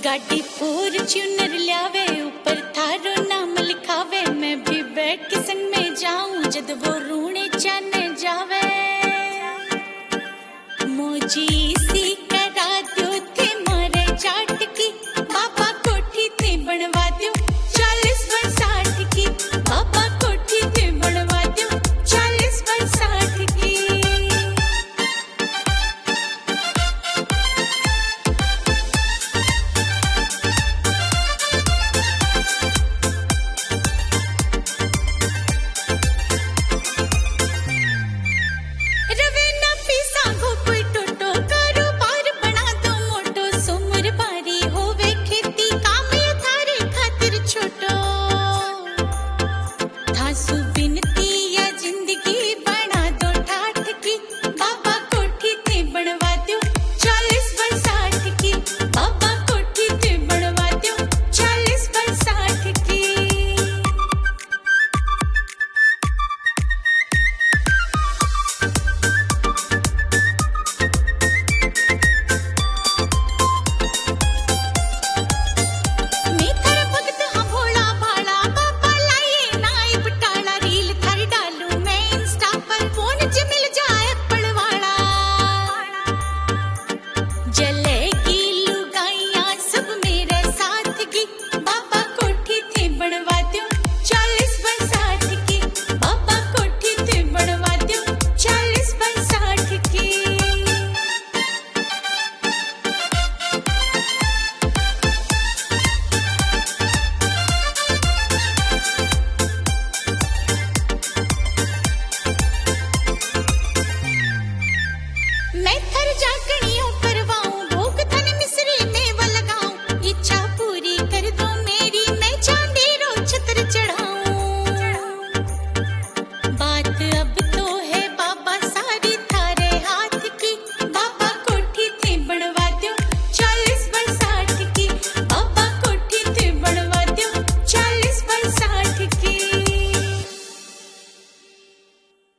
गाड़ी फॉर्च्यूनर ल्यावे, ऊपर थारो नाम लिखावे। मैं भी बैठ के संग में जाऊं जद वो रूणे जाने जावे। मोजी सी करा दो थे मारे चाट की, बाबा कोठी थे बनवा दो 40 वर्ष 60 की। बाबा कोठी थे बनवा दो 40 वर्ष 60 की। मैं थर जागनी